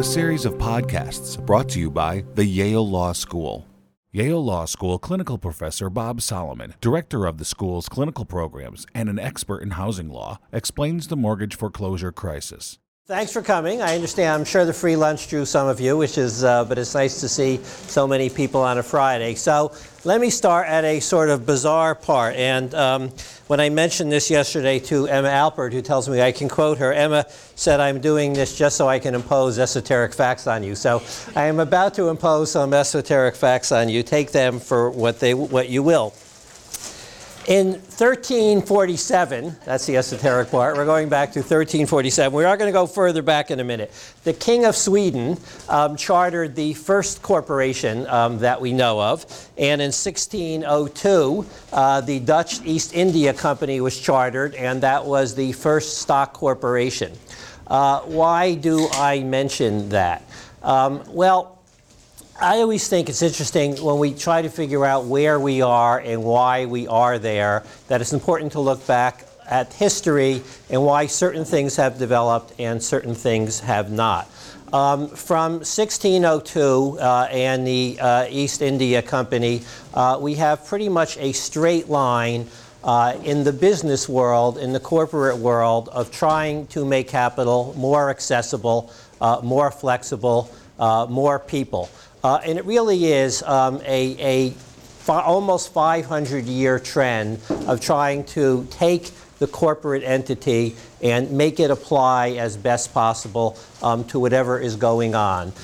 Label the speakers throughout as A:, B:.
A: a series of podcasts brought to you by the Yale Law School. Yale Law School clinical professor Bob Solomon, director of the school's clinical programs and an expert in housing law, explains the mortgage foreclosure crisis.
B: Thanks for coming. I understand, I'm sure the free lunch drew some of you, but it's nice to see so many people on a Friday. So let me start at a sort of bizarre part. And when I mentioned this yesterday to Emma Alpert, who tells me I can quote her, Emma said, "I'm doing this just so I can impose esoteric facts on you." So I am about to impose some esoteric facts on you. Take them for what you will. In 1347, that's the esoteric part, we're going back to 1347. We are going to go further back in a minute. The King of Sweden chartered the first corporation that we know of. And in 1602, the Dutch East India Company was chartered, and that was the first stock corporation. Why do I mention that? Well, I always think it's interesting when we try to figure out where we are and why we are there, that it's important to look back at history and why certain things have developed and certain things have not. From 1602 and the East India Company, we have pretty much a straight line in the business world, in the corporate world, of trying to make capital more accessible, more flexible, more people. And it really is almost 500-year trend of trying to take the corporate entity and make it apply as best possible to whatever is going on.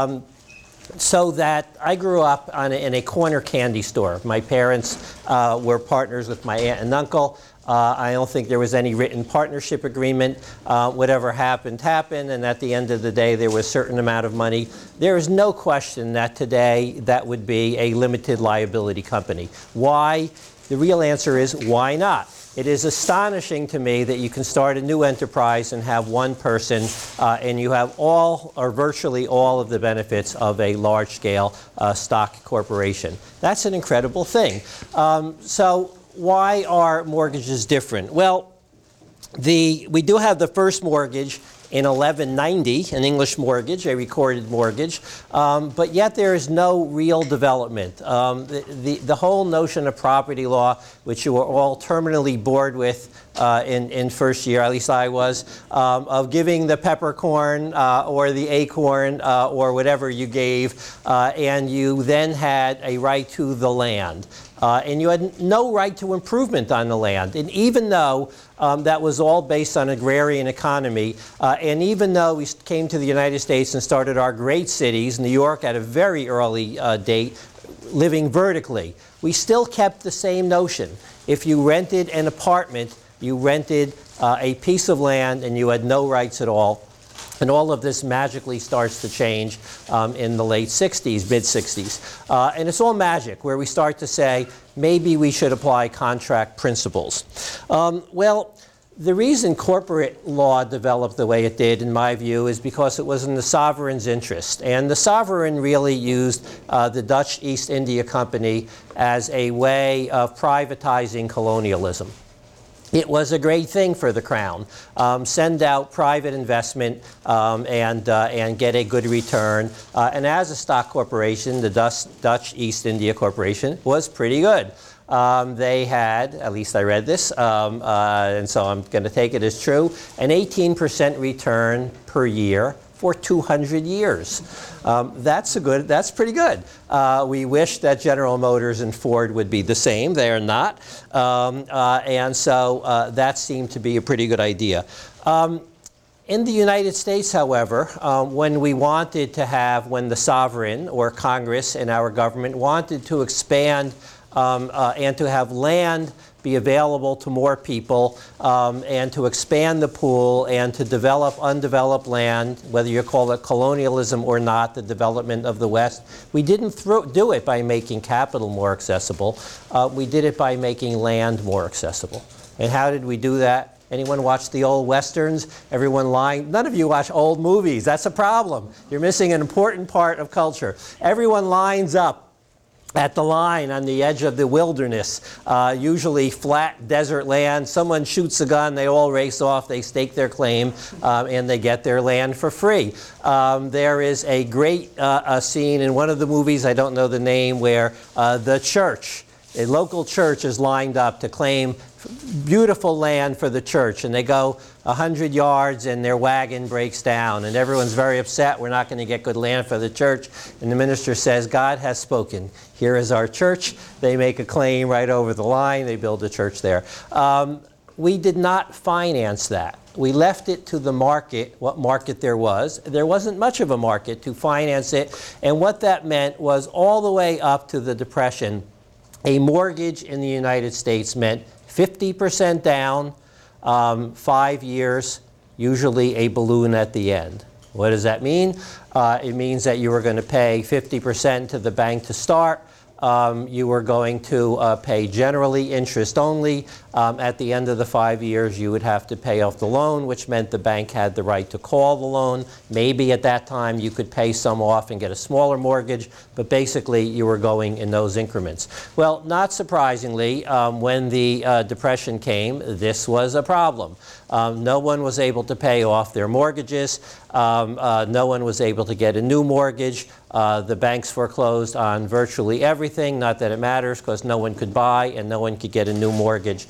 B: So that I grew up in a corner candy store. My parents were partners with my aunt and uncle. I don't think there was any written partnership agreement. Whatever happened, and at the end of the day, there was a certain amount of money. There is no question that today that would be a limited liability company. Why? The real answer is, why not? It is astonishing to me that you can start a new enterprise and have one person, and you have all or virtually all of the benefits of a large-scale stock corporation. That's an incredible thing. So why are mortgages different? Well, we do have the first mortgage in 1190, an English mortgage, a recorded mortgage, but yet there is no real development. The whole notion of property law, which you were all terminally bored with in first year, at least I was, of giving the peppercorn or the acorn or whatever you gave, and you then had a right to the land. And you had no right to improvement on the land. And even though that was all based on agrarian economy, and even though we came to the United States and started our great cities, New York at a very early date, living vertically, we still kept the same notion. If you rented an apartment, you rented a piece of land and you had no rights at all. And all of this magically starts to change in the late 60s, mid-60s. And it's all magic, where we start to say, maybe we should apply contract principles. Well, the reason corporate law developed the way it did, in my view, is because it was in the sovereign's interest. And the sovereign really used the Dutch East India Company as a way of privatizing colonialism. It was a great thing for the Crown. Send out private investment and get a good return. And as a stock corporation, the Dutch East India Corporation was pretty good. They had, at least I read this, and so I'm going to take it as true, an 18% return per year for 200 years. That's pretty good. We wish that General Motors and Ford would be the same. They are not. And so that seemed to be a pretty good idea. In the United States, however, when the sovereign or Congress and our government wanted to expand and to have land be available to more people, and to expand the pool and to develop undeveloped land, whether you call it colonialism or not, the development of the West. We didn't do it by making capital more accessible. We did it by making land more accessible. And how did we do that? Anyone watch the old Westerns? Everyone lying? None of you watch old movies. That's a problem. You're missing an important part of culture. Everyone lines up at the line on the edge of the wilderness, usually flat desert land. Someone shoots a gun, they all race off, they stake their claim, and they get their land for free. There is a great scene in one of the movies, I don't know the name, where the church, a local church, is lined up to claim beautiful land for the church, and they go 100 yards and their wagon breaks down and everyone's very upset. We're not going to get good land for the church. And the minister says, God has spoken. Here is our church. They make a claim right over the line. They build a church there. We did not finance that. We left it to the market, what market there was. There wasn't much of a market to finance it, and what that meant was all the way up to the Depression, a mortgage in the United States meant 50% down, 5 years, usually a balloon at the end. What does that mean? It means that you were going to pay 50% to the bank to start. You were going to pay generally interest only. At the end of the 5 years, you would have to pay off the loan, which meant the bank had the right to call the loan. Maybe at that time you could pay some off and get a smaller mortgage, but basically you were going in those increments. Well, not surprisingly, when the Depression came, this was a problem. No one was able to pay off their mortgages. No one was able to get a new mortgage. The banks foreclosed on virtually everything, not that it matters, because no one could buy and no one could get a new mortgage.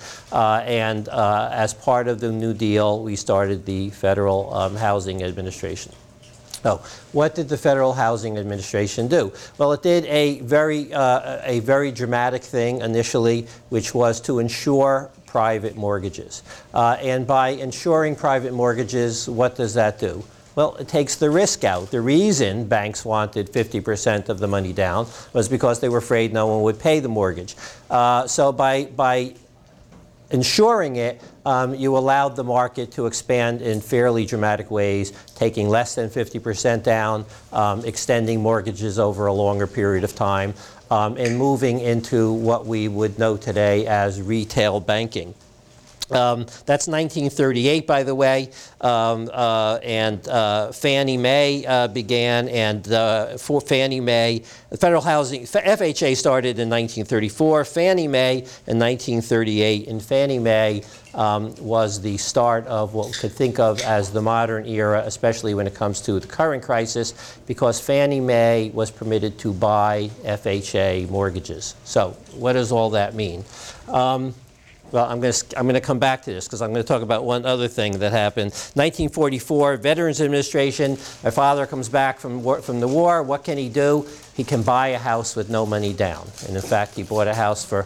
B: As part of the New Deal, we started the Federal Housing Administration. So, what did the Federal Housing Administration do? Well, it did a very dramatic thing initially, which was to insure private mortgages. And by insuring private mortgages, what does that do? Well, it takes the risk out. The reason banks wanted 50% of the money down was because they were afraid no one would pay the mortgage. So by insuring it, you allowed the market to expand in fairly dramatic ways, taking less than 50% down, extending mortgages over a longer period of time, and moving into what we would know today as retail banking. That's 1938, by the way, and Fannie Mae began, and for Fannie Mae, the Federal Housing, FHA started in 1934, Fannie Mae in 1938, and Fannie Mae was the start of what we could think of as the modern era, especially when it comes to the current crisis, because Fannie Mae was permitted to buy FHA mortgages. So what does all that mean? Well, I'm going to come back to this because I'm going to talk about one other thing that happened. 1944, Veterans Administration. My father comes back from the war. What can he do? He can buy a house with no money down. And in fact, he bought a house for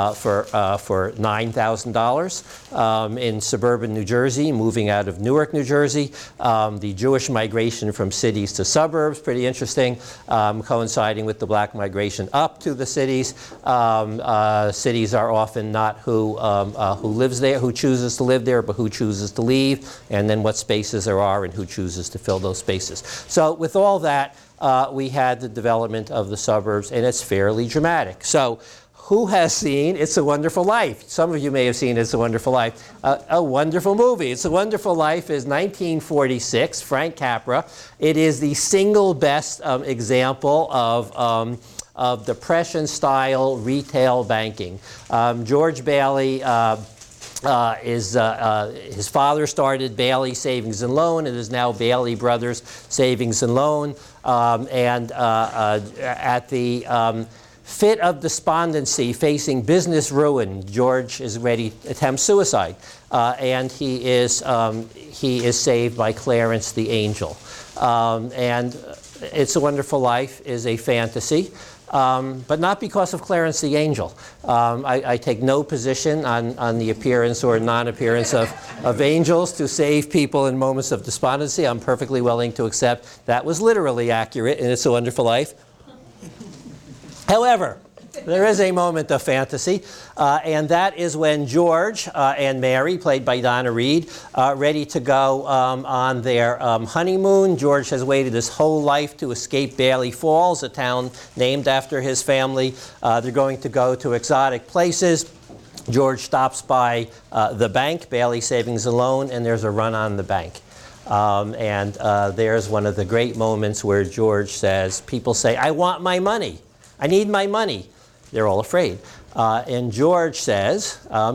B: $9,000 in suburban New Jersey, moving out of Newark, New Jersey. The Jewish migration from cities to suburbs, pretty interesting, coinciding with the black migration up to the cities. Cities are often not who lives there, who chooses to live there, but who chooses to leave, and then what spaces there are and who chooses to fill those spaces. So with all that, we had the development of the suburbs, and it's fairly dramatic. So who has seen It's a Wonderful Life? Some of you may have seen It's a Wonderful Life. A wonderful movie. It's a Wonderful Life is 1946, Frank Capra. It is the single best example of Depression-style retail banking. George Bailey his father started Bailey Savings and Loan. It is now Bailey Brothers Savings and Loan. At the fit of despondency, facing business ruin, George is ready to attempt suicide, and he is saved by Clarence the Angel. And It's a Wonderful Life is a fantasy. But not because of Clarence the Angel. I take no position on the appearance or non-appearance of angels to save people in moments of despondency. I'm perfectly willing to accept that was literally accurate in It's a Wonderful Life. However, there is a moment of fantasy, and that is when George and Mary, played by Donna Reed, ready to go on their honeymoon. George has waited his whole life to escape Bailey Falls, a town named after his family. They're going to go to exotic places. George stops by the bank, Bailey Savings and Loan, and there's a run on the bank. There's one of the great moments where George says, people say, I want my money. I need my money. They're all afraid. And George says,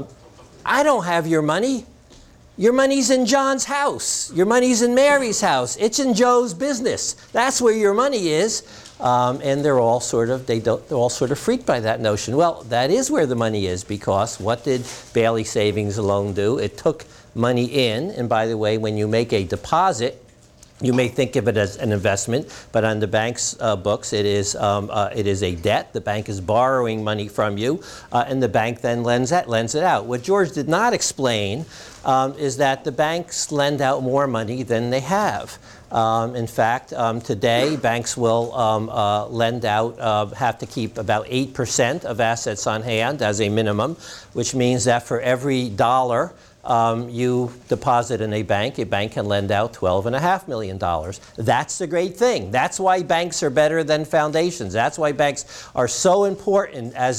B: I don't have your money. Your money's in John's house. Your money's in Mary's house. It's in Joe's business. That's where your money is. And they're all sort of freaked by that notion. Well, that is where the money is, because what did Bailey Savings and Loan do? It took money in, and by the way, when you make a deposit, you may think of it as an investment, but on the bank's books, it is a debt. The bank is borrowing money from you, and the bank then lends it out. What George did not explain is that the banks lend out more money than they have. In fact, today, banks will lend out, have to keep about 8% of assets on hand as a minimum, which means that for every dollar you deposit in a bank can lend out $12.5 million. That's the great thing. That's why banks are better than foundations. That's why banks are so important as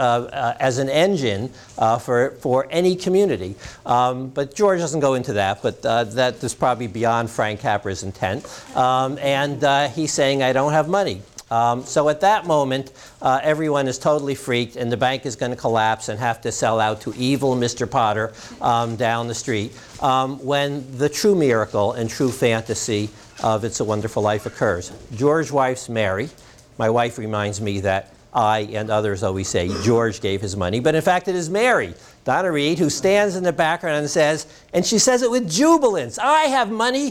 B: an engine for any community. But George doesn't go into that, but that is probably beyond Frank Capra's intent. And he's saying, I don't have money. So at that moment, everyone is totally freaked, and the bank is going to collapse and have to sell out to evil Mr. Potter down the street, when the true miracle and true fantasy of It's a Wonderful Life occurs. George's wife's Mary. My wife reminds me that I and others always say George gave his money, but in fact it is Mary, Donna Reed, who stands in the background and says, and she says it with jubilance, I have money.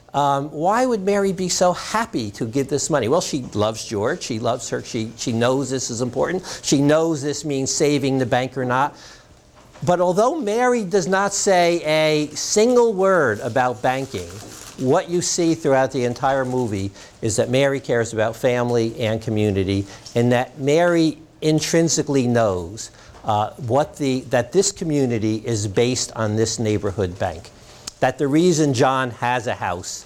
B: Why would Mary be so happy to give this money? Well, she loves George. She loves her. She knows this is important. She knows this means saving the bank or not. But although Mary does not say a single word about banking, what you see throughout the entire movie is that Mary cares about family and community, and that Mary intrinsically knows that this community is based on this neighborhood bank. That the reason John has a house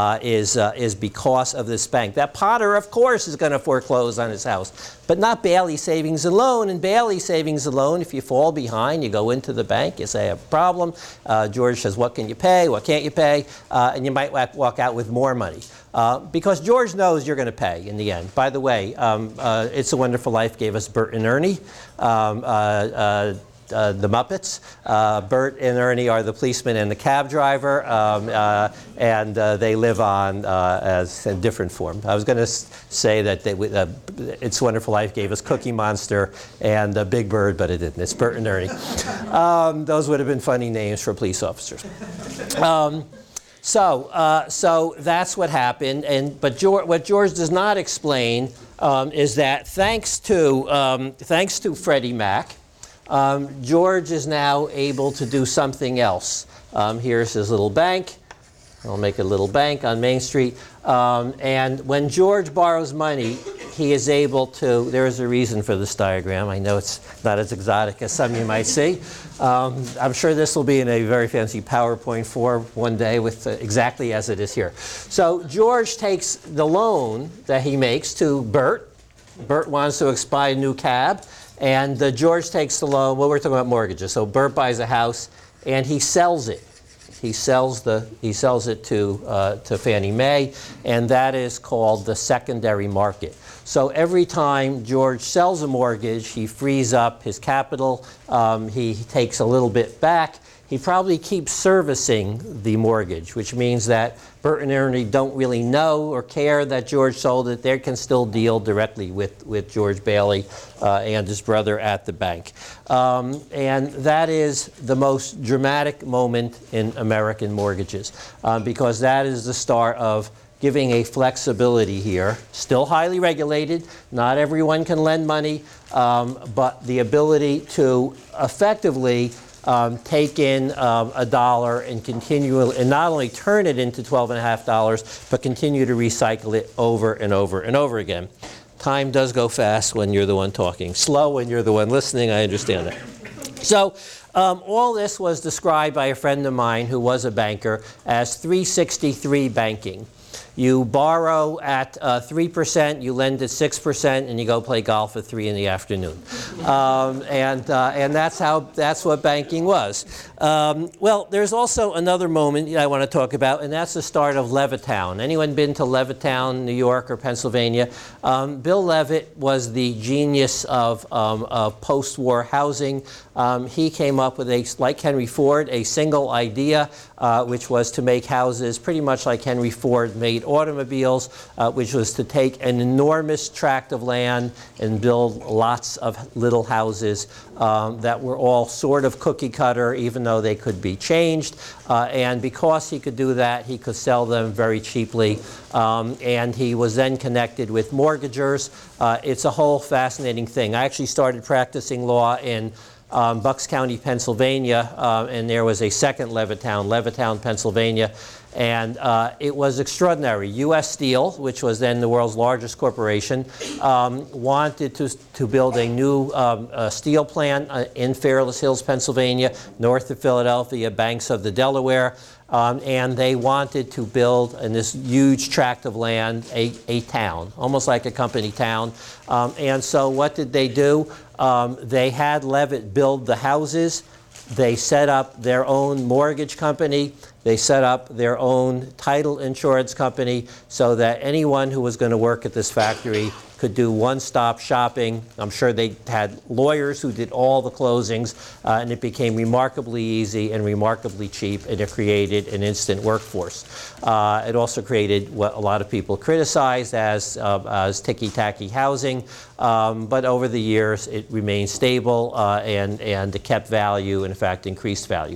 B: is because of this bank. That Potter, of course, is going to foreclose on his house, but not Bailey Savings and Loan. And Bailey Savings and Loan, if you fall behind, you go into the bank, you say, I have a problem. George says, what can you pay? What can't you pay? And you might walk out with more money. Because George knows you're going to pay in the end. By the way, It's a Wonderful Life gave us Bert and Ernie. The Muppets. Bert and Ernie are the policeman and the cab driver, and they live on as in different form. I was going to say that It's a Wonderful Life gave us Cookie Monster and Big Bird, but it didn't. It's Bert and Ernie. Those would have been funny names for police officers. So that's what happened. But what George does not explain is that thanks to Freddie Mac, George is now able to do something else. Here's his little bank. I'll make a little bank on Main Street. And when George borrows money, he is able to, there is a reason for this diagram. I know it's not as exotic as some you might see. I'm sure this will be in a very fancy PowerPoint form one day with exactly as it is here. So George takes the loan that he makes to Bert. Bert wants to buy a new cab. And George takes the loan. Well, we're talking about mortgages. So Bert buys a house, and he sells it. He sells it to Fannie Mae, and that is called the secondary market. So every time George sells a mortgage, he frees up his capital. He takes a little bit back. He probably keeps servicing the mortgage, which means that Bert and Ernie don't really know or care that George sold it. They can still deal directly with George Bailey and his brother at the bank. And that is the most dramatic moment in American mortgages, because that is the start of giving a flexibility here, still highly regulated. Not everyone can lend money, but the ability to effectively take in a dollar and continue, and not only turn it into $12.5, but continue to recycle it over and over and over again. Time does go fast when you're the one talking. Slow when you're the one listening, I understand that. So all this was described by a friend of mine who was a banker as 363 banking. You borrow at 3%, you lend at 6%, and you go play golf at 3 in the afternoon. And that's what banking was. Well, there's also another moment I want to talk about, and that's the start of Levittown. Anyone been to Levittown, New York or Pennsylvania? Bill Levitt was the genius of post-war housing. He came up with, like Henry Ford, a single idea, which was to make houses pretty much like Henry Ford made automobiles, which was to take an enormous tract of land and build lots of little houses that were all sort of cookie cutter, even though they could be changed. And because he could do that, he could sell them very cheaply. And he was then connected with mortgagers. It's a whole fascinating thing. I actually started practicing law in Bucks County, Pennsylvania, and there was a second Levittown, Pennsylvania, and it was extraordinary. U.S. Steel, which was then the world's largest corporation, wanted to build a new steel plant in Fairless Hills, Pennsylvania, north of Philadelphia, banks of the Delaware, and they wanted to build in this huge tract of land a town, almost like a company town. And so what did they do? They had Levitt build the houses. They set up their own mortgage company. They set up their own title insurance company so that anyone who was going to work at this factory could do one-stop shopping. I'm sure they had lawyers who did all the closings, and it became remarkably easy and remarkably cheap, and it created an instant workforce. It also created what a lot of people criticized as ticky-tacky housing, but over the years it remained stable and it kept value, and in fact increased value.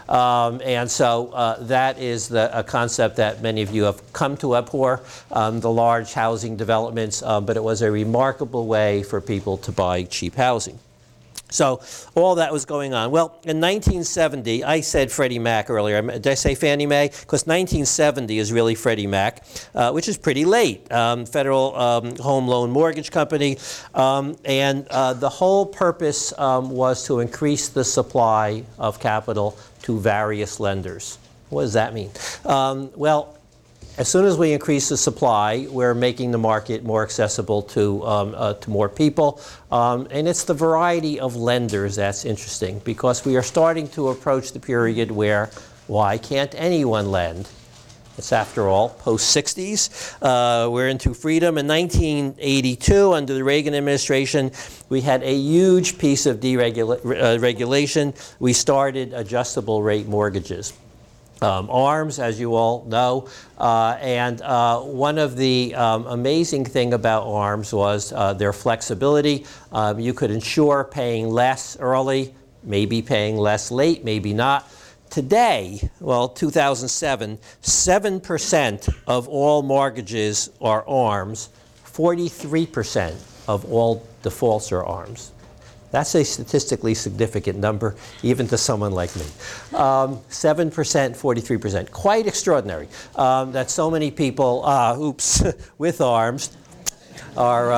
B: And so that is a concept that many of you have come to abhor, the large housing developments, but it was a remarkable way for people to buy cheap housing. So all that was going on. Well, in 1970, I said Freddie Mac earlier. Did I say Fannie Mae? Because 1970 is really Freddie Mac, which is pretty late. Federal Home Loan Mortgage Company. And the whole purpose was to increase the supply of capital to various lenders. What does that mean? Well, as soon as we increase the supply, we're making the market more accessible to more people. And it's the variety of lenders that's interesting, because we are starting to approach the period where, why can't anyone lend? It's, after all, post-60s. We're into freedom. In 1982, under the Reagan administration, we had a huge piece of deregulation. We started adjustable rate mortgages. ARMs, as you all know, and one of the amazing thing about ARMs was their flexibility. You could insure paying less early, maybe paying less late, maybe not. Today, well, 2007, 7% of all mortgages are ARMs, 43% of all defaults are ARMs. That's a statistically significant number, even to someone like me. 7%, 43%. Quite extraordinary that so many people, with ARMs are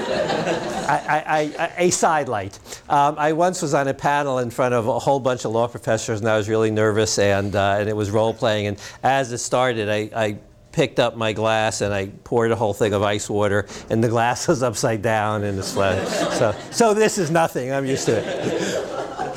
B: a sidelight. I once was on a panel in front of a whole bunch of law professors, and I was really nervous, and it was role-playing. And as it started, I picked up my glass and I poured a whole thing of ice water, and the glass was upside down and it's flat. So this is nothing. I'm used to it.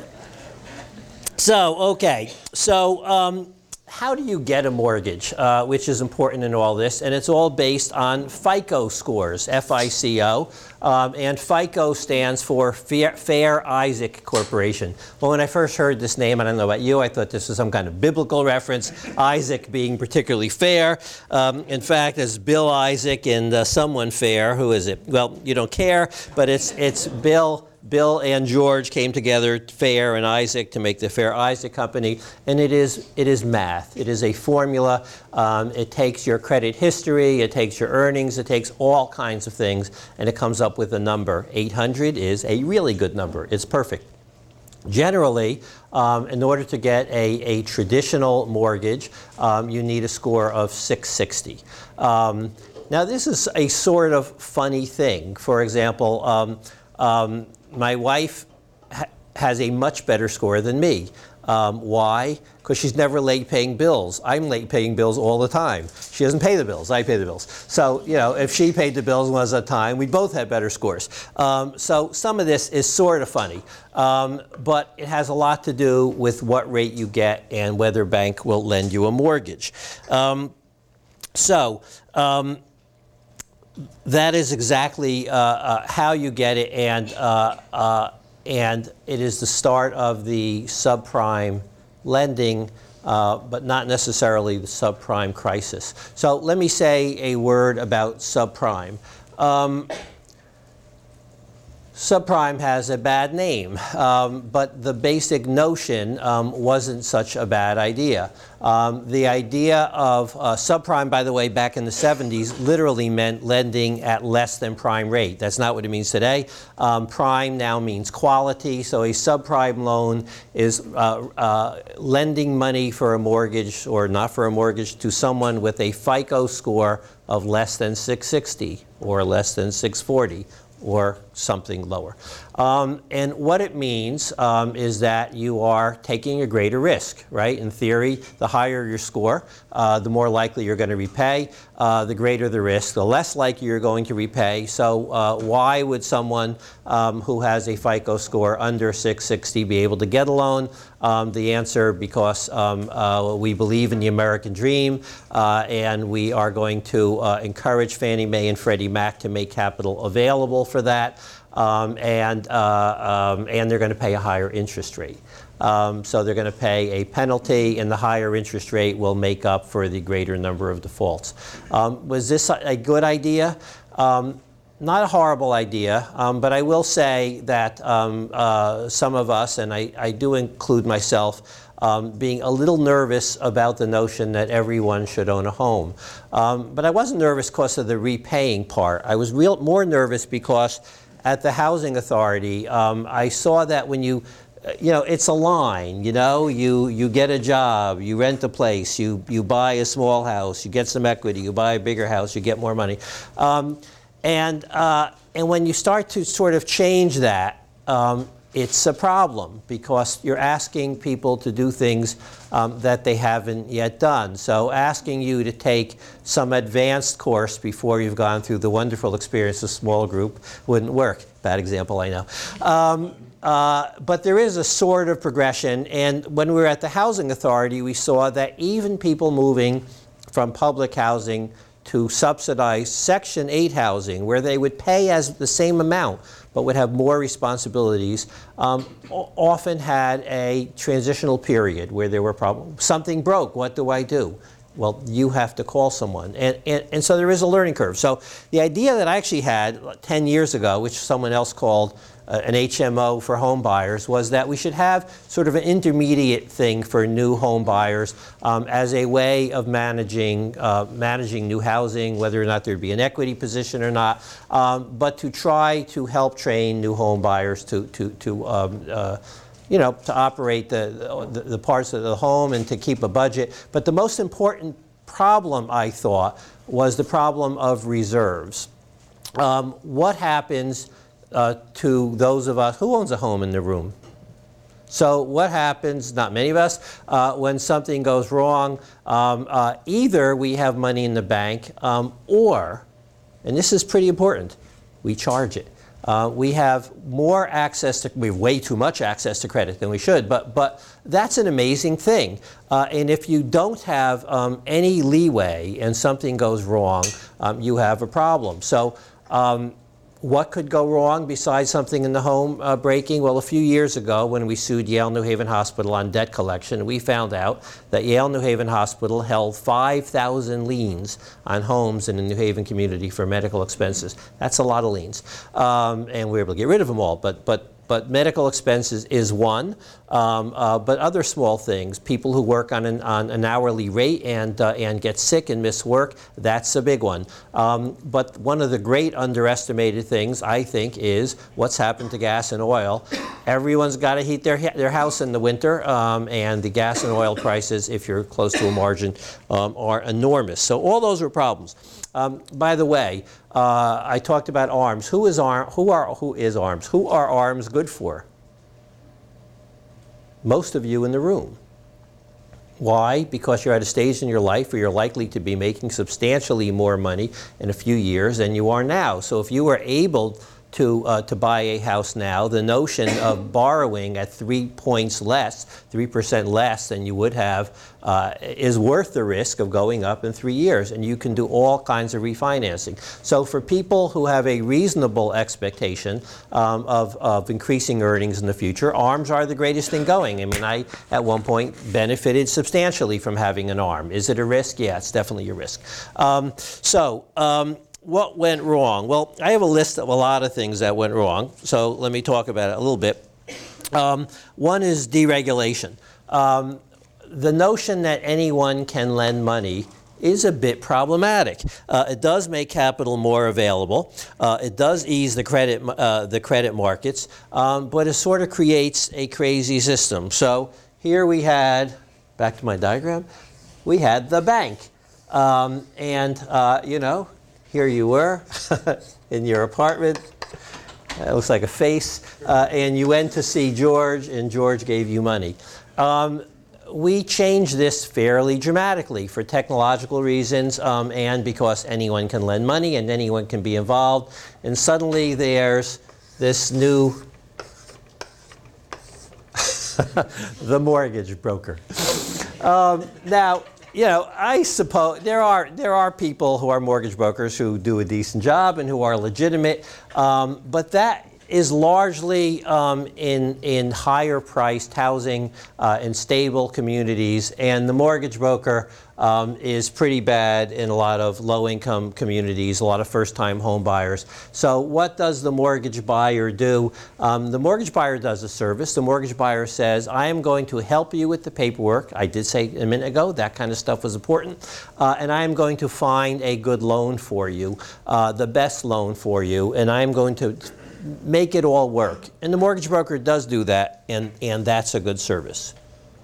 B: So, okay. So how do you get a mortgage, which is important in all this? And it's all based on FICO scores, F-I-C-O. And FICO stands for Fair Isaac Corporation. Well, when I first heard this name, I don't know about you, I thought this was some kind of biblical reference, Isaac being particularly fair. In fact, it's Bill Isaac and someone fair. Who is it? Well, you don't care, but it's Bill and George came together, Fair and Isaac, to make the Fair Isaac Company, and it is math. It is a formula. It takes your credit history, it takes your earnings, it takes all kinds of things, and it comes up with a number. 800 is a really good number. It's perfect. Generally, in order to get a traditional mortgage, you need a score of 660. Now, this is a sort of funny thing. For example, my wife has a much better score than me. Why? Because she's never late paying bills. I'm late paying bills all the time. She doesn't pay the bills. I pay the bills. So, if she paid the bills and was on time, we both had better scores. So some of this is sort of funny. But it has a lot to do with what rate you get and whether a bank will lend you a mortgage. That is exactly how you get it, and it is the start of the subprime lending, but not necessarily the subprime crisis. So let me say a word about subprime. Subprime has a bad name, but the basic notion wasn't such a bad idea. The idea of subprime, by the way, back in the 70s, literally meant lending at less than prime rate. That's not what it means today. Prime now means quality, so a subprime loan is lending money for a mortgage or not for a mortgage to someone with a FICO score of less than 660 or less than 640. Or something lower. And what it means is that you are taking a greater risk, right? In theory, the higher your score, the more likely you're going to repay, the greater the risk, the less likely you're going to repay. So why would someone who has a FICO score under 660 be able to get a loan? The answer, because we believe in the American dream, and we are going to encourage Fannie Mae and Freddie Mac to make capital available for that, and they're going to pay a higher interest rate. So they're going to pay a penalty, and the higher interest rate will make up for the greater number of defaults. Was this a good idea? Not a horrible idea, but I will say that some of us, and I do include myself, being a little nervous about the notion that everyone should own a home. But I wasn't nervous because of the repaying part. I was more nervous because at the Housing Authority, I saw that when it's a line, you get a job, you rent a place, you buy a small house, you get some equity, you buy a bigger house, you get more money. And when you start to sort of change that, it's a problem because you're asking people to do things that they haven't yet done. So asking you to take some advanced course before you've gone through the wonderful experience of small group wouldn't work. Bad example, I know. But there is a sort of progression, and when we were at the Housing Authority, we saw that even people moving from public housing to subsidized Section 8 housing, where they would pay as the same amount but would have more responsibilities, often had a transitional period where there were problems. Something broke, what do I do? Well, you have to call someone. And so there is a learning curve. So the idea that I actually had 10 years ago, which someone else called an HMO for home buyers, was that we should have sort of an intermediate thing for new home buyers as a way of managing new housing, whether or not there'd be an equity position or not, but to try to help train new home buyers to operate the parts of the home and to keep a budget. But the most important problem, I thought, was the problem of reserves. What happens to those of us, who owns a home in the room? So what happens, not many of us, when something goes wrong? Either we have money in the bank or, and this is pretty important, we charge it. We have more access we have way too much access to credit than we should, but that's an amazing thing. And if you don't have any leeway and something goes wrong, you have a problem. So what could go wrong besides something in the home breaking? Well, a few years ago when we sued Yale New Haven Hospital on debt collection, we found out that Yale New Haven Hospital held 5,000 liens on homes in the New Haven community for medical expenses. That's a lot of liens. And we were able to get rid of them all, but medical expenses is one, but other small things, people who work on an hourly rate and get sick and miss work, that's a big one. But one of the great underestimated things, I think, is what's happened to gas and oil. Everyone's got to heat their house in the winter, and the gas and oil prices, if you're close to a margin, are enormous. So all those are problems. By the way, I talked about ARMs. Who is ARMs? Who are ARMs good for? most of you in the room. Why? Because you're at a stage in your life where you're likely to be making substantially more money in a few years than you are now. So if you were able to buy a house now, the notion of borrowing at 3 points less, 3% less than you would have, is worth the risk of going up in 3 years. And you can do all kinds of refinancing. So for people who have a reasonable expectation of increasing earnings in the future, ARMs are the greatest thing going. I mean, I, at one point, benefited substantially from having an ARM. Is it a risk? Yeah, it's definitely a risk. What went wrong? Well, I have a list of a lot of things that went wrong, so let me talk about it a little bit. One is deregulation. The notion that anyone can lend money is a bit problematic. It does make capital more available. It does ease the credit markets, but it sort of creates a crazy system. So here we had, back to my diagram, we had the bank. You know, here you were in your apartment. It looks like a face. And you went to see George, and George gave you money. We changed this fairly dramatically for technological reasons and because anyone can lend money and anyone can be involved. And suddenly there's this new, the mortgage broker. Now, you know, I suppose there are people who are mortgage brokers who do a decent job and who are legitimate, but that is largely in higher priced housing in stable communities, and the mortgage broker is pretty bad in a lot of low-income communities, a lot of first-time home buyers. So what does the mortgage buyer do? The mortgage buyer does a service. The mortgage buyer says, I am going to help you with the paperwork. I did say a minute ago that kind of stuff was important. And I am going to find a good loan for you, the best loan for you, and I am going to make it all work. And the mortgage broker does do that, and that's a good service.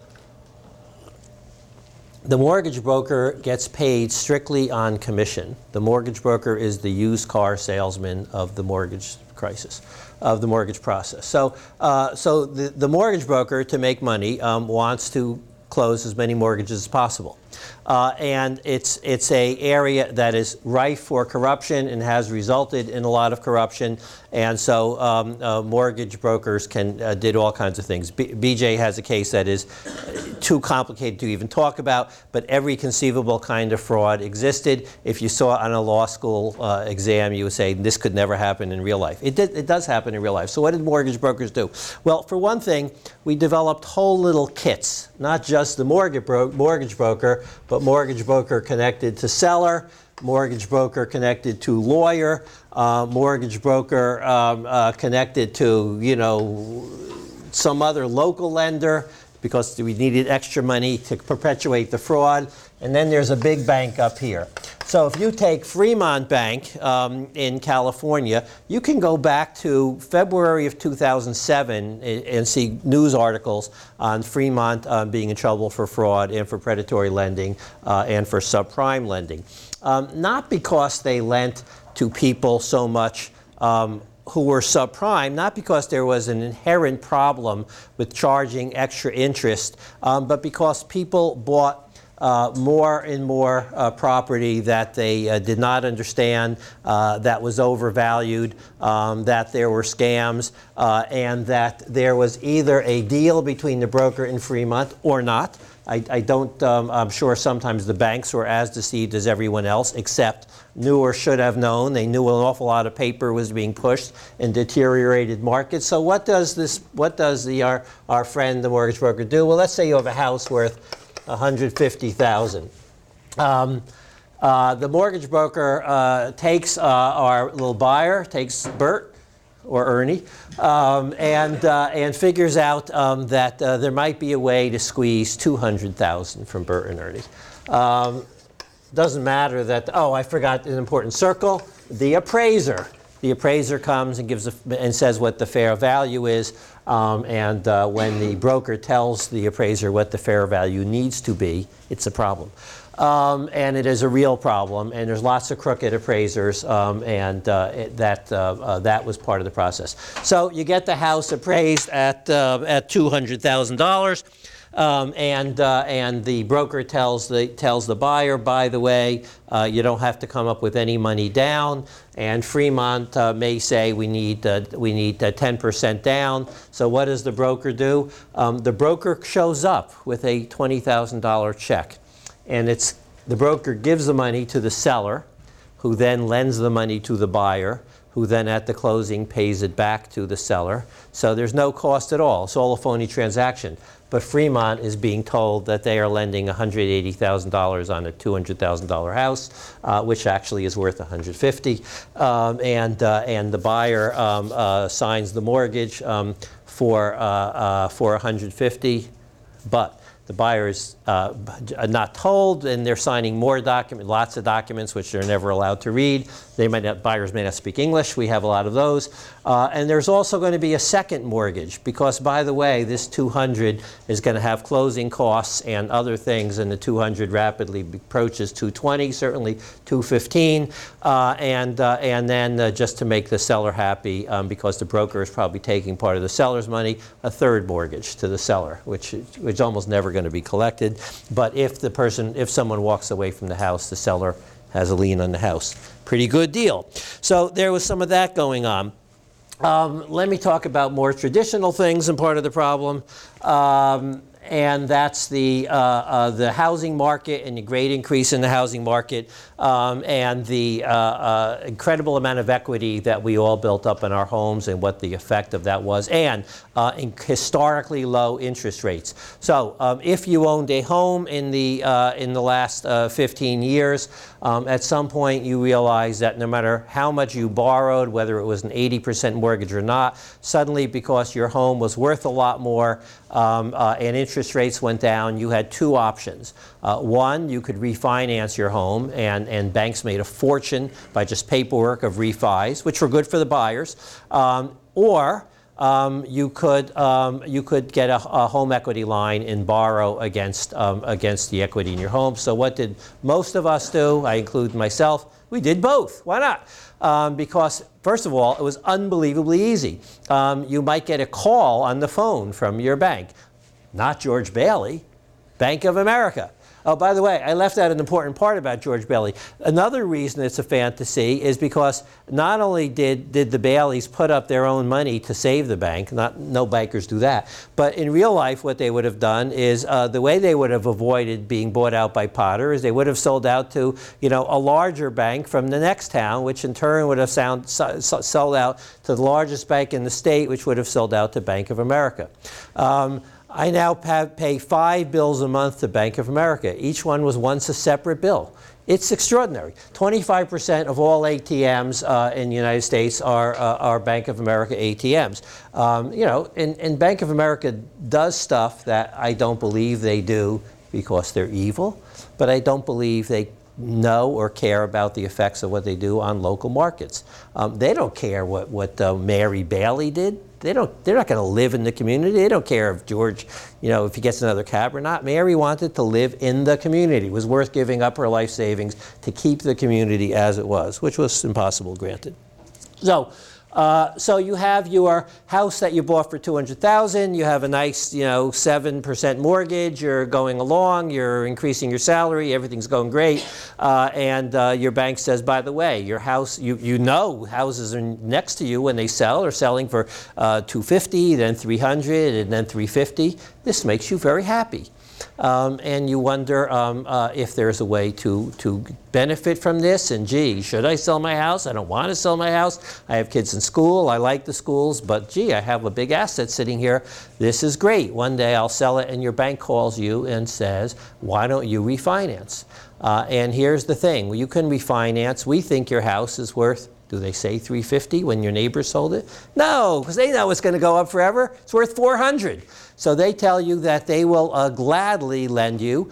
B: The mortgage broker gets paid strictly on commission. The mortgage broker is the used car salesman of the mortgage crisis, of the mortgage process. So the mortgage broker, to make money, wants to close as many mortgages as possible. And it's an area that is rife for corruption and has resulted in a lot of corruption. And so mortgage brokers did all kinds of things. BJ has a case that is too complicated to even talk about, but every conceivable kind of fraud existed. If you saw it on a law school exam, you would say, this could never happen in real life. It does happen in real life. So what did mortgage brokers do? Well, for one thing, we developed whole little kits, not just the mortgage broker, but mortgage broker connected to seller, mortgage broker connected to lawyer, mortgage broker connected to, you know, some other local lender because we needed extra money to perpetuate the fraud. And then there's a big bank up here. So if you take Fremont Bank in California, you can go back to February of 2007 and see news articles on Fremont being in trouble for fraud and for predatory lending and for subprime lending. Not because they lent to people so much who were subprime, not because there was an inherent problem with charging extra interest, but because people bought more and more property that they did not understand, that was overvalued, that there were scams, and that there was either a deal between the broker and Fremont or not. I'm sure sometimes the banks were as deceived as everyone else, except knew or should have known. They knew an awful lot of paper was being pushed in deteriorated markets. So what does our friend, the mortgage broker, do? Well, let's say you have a house worth $150,000. The mortgage broker takes our little buyer, takes Bert or Ernie, and figures out that there might be a way to squeeze $200,000 from Bert and Ernie. Doesn't matter that, oh, I forgot an important circle, the appraiser. the appraiser comes and and says what the fair value is, and when the broker tells the appraiser what the fair value needs to be, it's a problem. And it is a real problem, and there's lots of crooked appraisers, and that was part of the process. So you get the house appraised at $200,000. And the broker tells the buyer, by the way, you don't have to come up with any money down. And Fremont may say we need 10% down. So what does the broker do? The broker shows up with a $20,000 check, and the broker gives the money to the seller, who then lends the money to the buyer, who then at the closing pays it back to the seller. So there's no cost at all. It's all a phony transaction. But Fremont is being told that they are lending $180,000 on a $200,000 house, which actually is worth $150,000, and the buyer signs the mortgage for $150,000, but the buyer is not told, and they're signing more lots of documents which they're never allowed to read. Buyers may not speak English. We have a lot of those. And there's also going to be a second mortgage because, by the way, this 200 is going to have closing costs and other things, and the 200 rapidly approaches 220, certainly 215, and then just to make the seller happy, because the broker is probably taking part of the seller's money, a third mortgage to the seller, which is almost never going to be collected. But if someone walks away from the house, the seller has a lien on the house. Pretty good deal. So there was some of that going on. Let me talk about more traditional things and part of the problem. And that's the housing market and the great increase in the housing market, and the incredible amount of equity that we all built up in our homes and what the effect of that was, and historically low interest rates. So if you owned a home in the last 15 years, at some point you realize that no matter how much you borrowed, whether it was an 80% mortgage or not, suddenly because your home was worth a lot more and interest rates went down, you had two options. One, you could refinance your home, and banks made a fortune by just paperwork of refis, which were good for the buyers. Or you could get a home equity line and borrow against the equity in your home. So what did most of us do? I include myself. We did both. Why not? Because first of all, it was unbelievably easy. You might get a call on the phone from your bank. Not George Bailey, Bank of America. Oh, by the way, I left out an important part about George Bailey. Another reason it's a fantasy is because not only did the Baileys put up their own money to save the bank, no bankers do that, but in real life what they would have done is the way they would have avoided being bought out by Potter is they would have sold out to a larger bank from the next town, which in turn would have sold out to the largest bank in the state, which would have sold out to Bank of America. I now pay 5 bills a month to Bank of America. Each one was once a separate bill. It's extraordinary. 25% of all ATMs in the United States are Bank of America ATMs. And Bank of America does stuff that I don't believe they do because they're evil, but I don't believe they know or care about the effects of what they do on local markets. They don't care what Mary Bailey did. They're not going to live in the community. They don't care if George, if he gets another cab or not. Mary wanted to live in the community. It was worth giving up her life savings to keep the community as it was, which was impossible, granted. So you have your house that you bought for $200,000. You have a nice, 7% mortgage. You're going along. You're increasing your salary. Everything's going great. And your bank says, by the way, your house, houses are next to you when they sell are selling for $250, then $300, and then $350. This makes you very happy. And you wonder if there's a way to benefit from this. And gee, should I sell my house? I don't want to sell my house. I have kids in school. I like the schools. But gee, I have a big asset sitting here. This is great. One day I'll sell it, and your bank calls you and says, why don't you refinance? And here's the thing. You can refinance. We think your house is worth Do they say 350 when your neighbor sold it? No, because they know it's going to go up forever. It's worth 400. So they tell you that they will gladly lend you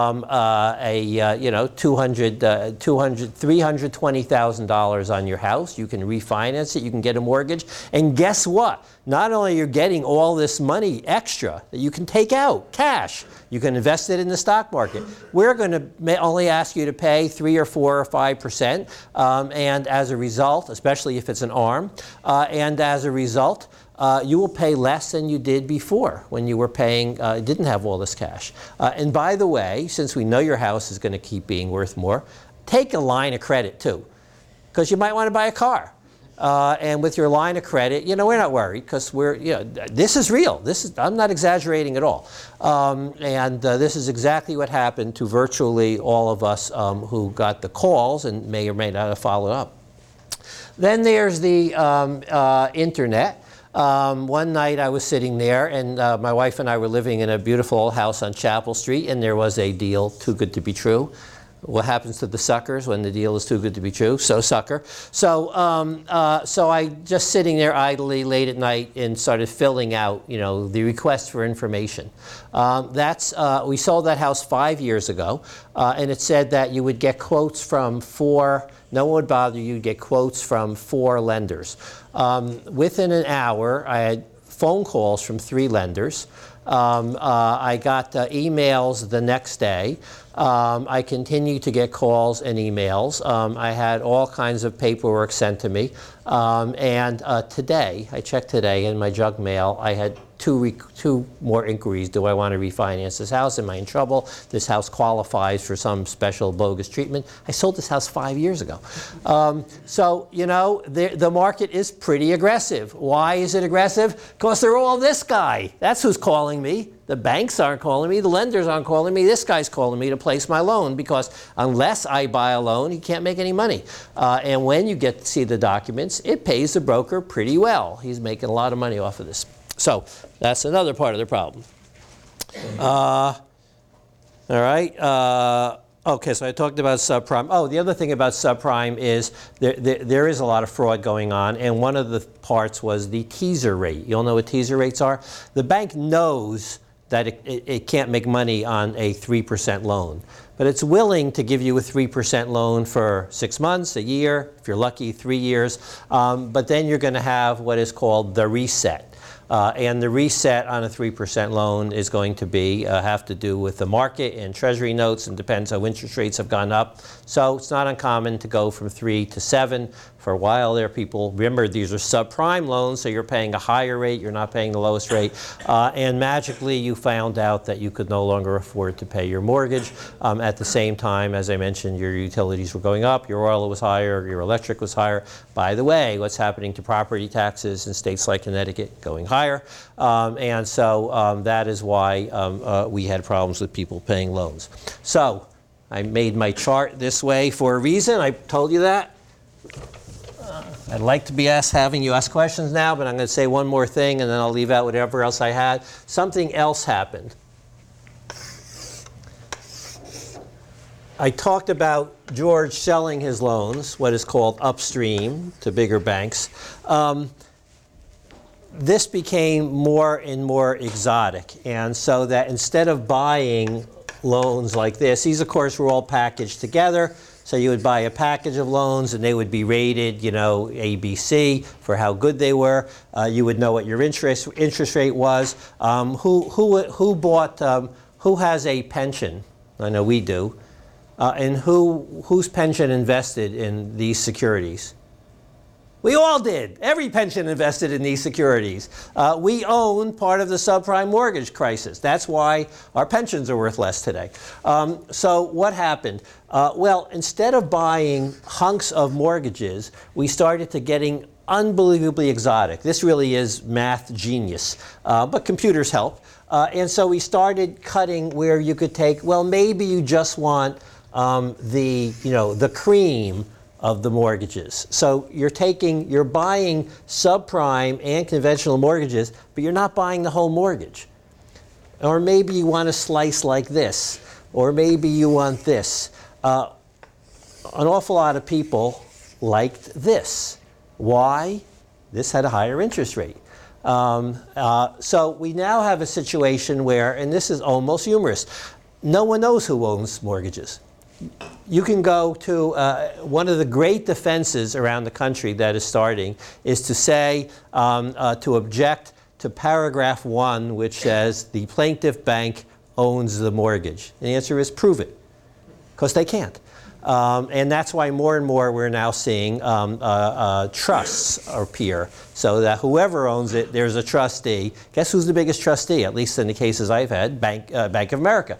B: $320,000 on your house. You can refinance it. You can get a mortgage. And guess what? Not only are you getting all this money extra that you can take out, cash, you can invest it in the stock market. We're going to only ask you to pay 3 or 4 or 5%, and as a result, especially if it's an ARM, and as a result, you will pay less than you did before when you were paying, didn't have all this cash. And by the way, since we know your house is going to keep being worth more, take a line of credit too, because you might want to buy a car. And with your line of credit, we're not worried because this is real. I'm not exaggerating at all. This is exactly what happened to virtually all of us who got the calls and may or may not have followed up. Then there's the internet. One night I was sitting there, and my wife and I were living in a beautiful old house on Chapel Street, and there was a deal too good to be true. What happens to the suckers when the deal is too good to be true? So sucker. So I just sitting there idly late at night and started filling out, the request for information. We sold that house 5 years ago, and it said that you would get quotes from 4. No one would bother you. You'd get quotes from 4 lenders. Within an hour, I had phone calls from 3 lenders. I got emails the next day. I continued to get calls and emails. I had all kinds of paperwork sent to me. Today, I checked today in my junk mail, I had 2 more inquiries. Do I want to refinance this house? Am I in trouble? This house qualifies for some special bogus treatment. I sold this house 5 years ago. The market is pretty aggressive. Why is it aggressive? Because they're all this guy. That's who's calling me. The banks aren't calling me. The lenders aren't calling me. This guy's calling me to place my loan because unless I buy a loan, he can't make any money. And when you get to see the documents, it pays the broker pretty well. He's making a lot of money off of this. So that's another part of the problem. All right. Okay, so I talked about subprime. Oh, the other thing about subprime is there is a lot of fraud going on, and one of the parts was the teaser rate. You all know what teaser rates are? The bank knows that it can't make money on a 3% loan, but it's willing to give you a 3% loan for 6 months, a year, if you're lucky, 3 years, but then you're going to have what is called the reset. And the reset on a 3% loan is going to be have to do with the market and treasury notes, and depends how interest rates have gone up. So it's not uncommon to go from 3 to 7. For a while there, people, remember these are subprime loans, so you're paying a higher rate, you're not paying the lowest rate, and magically you found out that you could no longer afford to pay your mortgage. At the same time, as I mentioned, your utilities were going up, your oil was higher, your electric was higher. By the way, what's happening to property taxes in states like Connecticut? Going higher. That is why we had problems with people paying loans. So I made my chart this way for a reason. I told you that. I'd like to be having you ask questions now, but I'm going to say one more thing and then I'll leave out whatever else I had. Something else happened. I talked about George selling his loans, what is called upstream, to bigger banks. This became more and more exotic, and so that instead of buying loans like this, these of course were all packaged together. So you would buy a package of loans and they would be rated, A, B, C for how good they were. You would know what your interest rate was. Who has a pension? I know we do. And whose pension invested in these securities? We all did. Every pension invested in these securities. We own part of the subprime mortgage crisis. That's why our pensions are worth less today. So what happened? Well, instead of buying hunks of mortgages, we started to getting unbelievably exotic. This really is math genius, but computers help. And so we started cutting where you could take, well, maybe you just want the cream of the mortgages. So you're buying subprime and conventional mortgages, but you're not buying the whole mortgage. Or maybe you want a slice like this, or maybe you want this. An awful lot of people liked this. Why? This had a higher interest rate. So we now have a situation where, and this is almost humorous, no one knows who owns mortgages. You can go to one of the great defenses around the country that is starting is to say, to object to paragraph 1, which says the plaintiff bank owns the mortgage. And the answer is prove it, because they can't. And that's why more and more we're now seeing trusts appear, so that whoever owns it, there's a trustee. Guess who's the biggest trustee? At least in the cases I've had, Bank of America.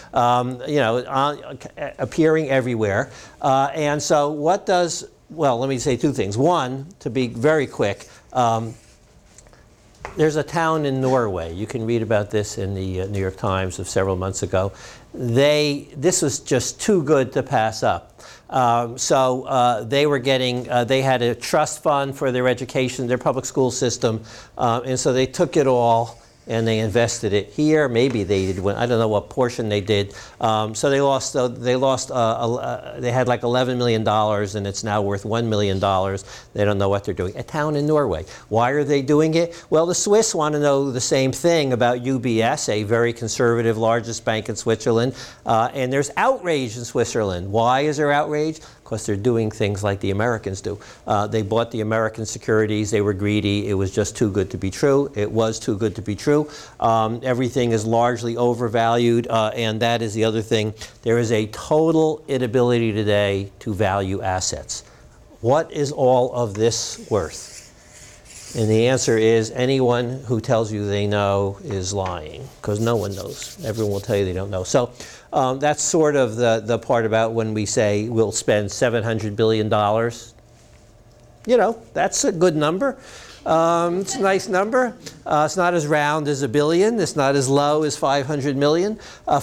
B: Appearing everywhere. And so what does, well, let me say two things. One, to be very quick, there's a town in Norway. You can read about this in the New York Times of several months ago. This was just too good to pass up. They were getting, they had a trust fund for their education, their public school system, and so they took it all and they invested it here. Maybe they did, I don't know what portion they did. So they lost, they had like $11 million and it's now worth $1 million. They don't know what they're doing. A town in Norway. Why are they doing it? Well, the Swiss want to know the same thing about UBS, a very conservative, largest bank in Switzerland. And there's outrage in Switzerland. Why is there outrage? Because they're doing things like the Americans do. They bought the American securities. They were greedy. It was just too good to be true. It was too good to be true. Everything is largely overvalued, and that is the other thing. There is a total inability today to value assets. What is all of this worth? And the answer is anyone who tells you they know is lying, because no one knows. Everyone will tell you they don't know. So that's sort of the part about when we say we'll spend $700 billion. You know, that's a good number. It's a nice number. It's not as round as $1 billion. It's not as low as 500 billion.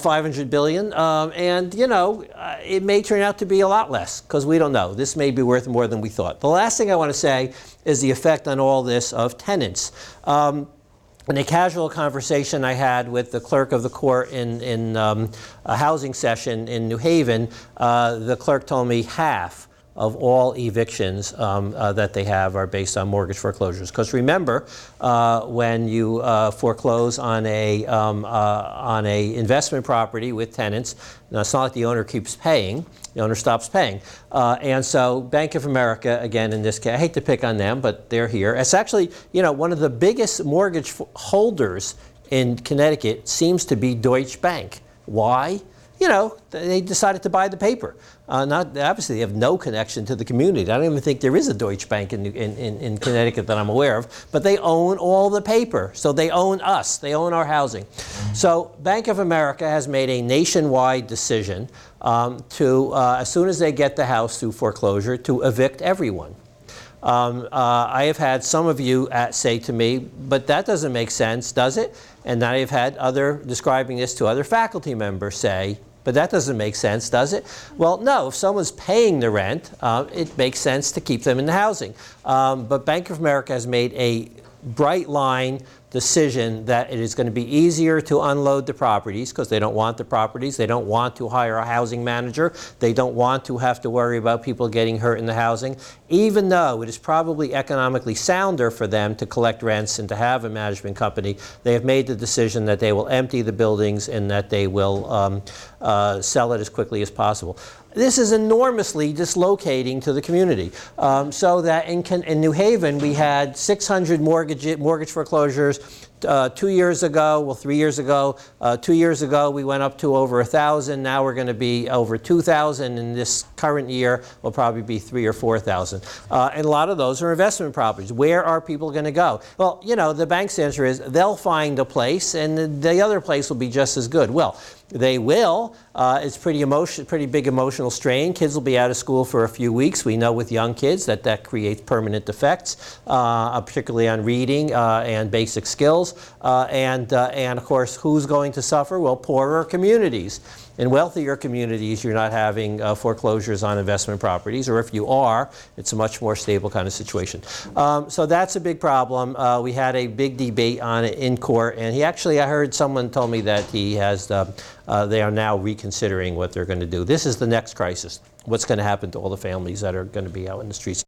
B: And, you know, it may turn out to be a lot less, because we don't know. This may be worth more than we thought. The last thing I want to say is the effect on all this of tenants. In a casual conversation I had with the clerk of the court in a housing session in New Haven, the clerk told me half of all evictions that they have are based on mortgage foreclosures. Because remember, when you foreclose on a investment property with tenants, now it's not like the owner keeps paying, the owner stops paying. And so Bank of America, again in this case, I hate to pick on them, but they're here. It's actually, you know, one of the biggest mortgage holders in Connecticut seems to be Deutsche Bank. Why? You know, they decided to buy the paper. Obviously, they have no connection to the community. I don't even think there is a Deutsche Bank in Connecticut that I'm aware of. But they own all the paper. So they own us. They own our housing. So Bank of America has made a nationwide decision as soon as they get the house through foreclosure, to evict everyone. I have had some of you say to me, but that doesn't make sense, does it? And I have had describing this to other faculty members say, but that doesn't make sense, does it? Well, no, if someone's paying the rent, it makes sense to keep them in the housing. But Bank of America has made a bright line decision that it is going to be easier to unload the properties, because they don't want the properties. They don't want to hire a housing manager. They don't want to have to worry about people getting hurt in the housing, even though it is probably economically sounder for them to collect rents and to have a management company. They have made the decision that they will empty the buildings and that they will sell it as quickly as possible. This is enormously dislocating to the community. So that in New Haven, we had 600 mortgage foreclosures 2 years ago, well, 3 years ago. 2 years ago, we went up to over 1,000. Now we're going to be over 2,000. In this current year, will probably be 3,000 or 4,000. And a lot of those are investment properties. Where are people going to go? Well, you know, the bank's answer is they'll find a place, and the other place will be just as good. Well, they will. It's pretty big emotional strain. Kids will be out of school for a few weeks. We know with young kids that creates permanent effects, particularly on reading and basic skills. And of course, who's going to suffer? Well, poorer communities. In wealthier communities, you're not having foreclosures on investment properties, or if you are, it's a much more stable kind of situation. So that's a big problem. We had a big debate on it in court, and I heard someone told me that they are now reconsidering what they're going to do. This is the next crisis. what's going to happen to all the families that are going to be out in the streets.